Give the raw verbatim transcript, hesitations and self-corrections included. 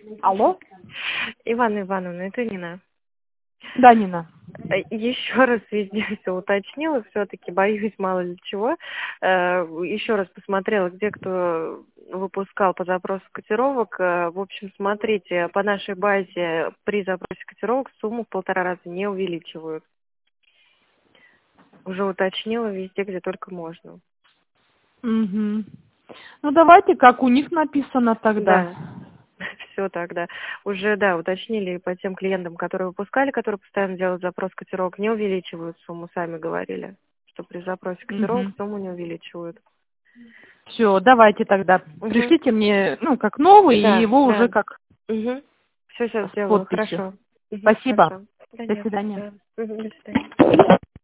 Алло? Иван Ивановна, это Нина. Да, Нина. Э, Еще раз везде все уточнила, все-таки боюсь мало ли чего. Э, Еще раз посмотрела, где кто выпускал по запросу котировок. Э, В общем, смотрите, по нашей базе при запросе котировок сумму в полтора раза не увеличивают. Уже уточнила везде, где только можно. Угу. Ну, давайте, как у них написано тогда. Да. Все тогда. Уже, да, уточнили по тем клиентам, которые выпускали, которые постоянно делают запрос котировок, не увеличивают сумму, сами говорили, что при запросе котировок Угу. сумму не увеличивают. Все, давайте тогда. Угу. Пришлите мне, ну, как новый, и Да, его уже да. как Угу. Все сейчас с сделаю, подписью. хорошо. Угу. Спасибо. Хорошо. Да До нет, свидания. да. Угу. До свидания.